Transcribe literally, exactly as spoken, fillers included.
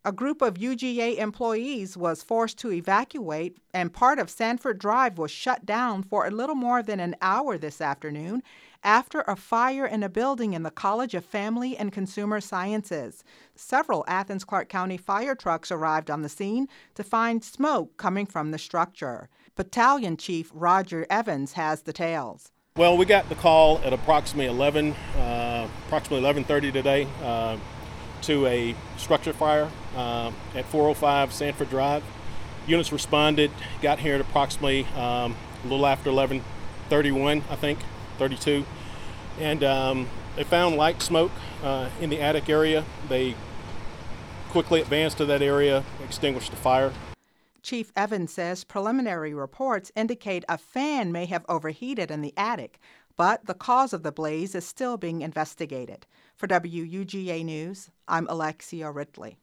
A group of U G A employees was forced to evacuate, and part of Sanford Drive was shut down for a little more than an hour this afternoon after a fire in a building in the College of Family and Consumer Sciences. Several Athens-Clarke County fire trucks arrived on the scene to find smoke coming from the structure. Battalion Chief Roger Evans has the tales. Well, we got the call at approximately eleven, uh, approximately eleven thirty today uh, to a structure fire uh, at four oh five Sanford Drive. Units responded, got here at approximately um, a little after eleven thirty-one, I think, thirty-two, and um, they found light smoke uh, in the attic area. They quickly advanced to that area, extinguished the fire. Chief Evans says preliminary reports indicate a fan may have overheated in the attic, but the cause of the blaze is still being investigated. For W U G A News, I'm Alexia Ridley.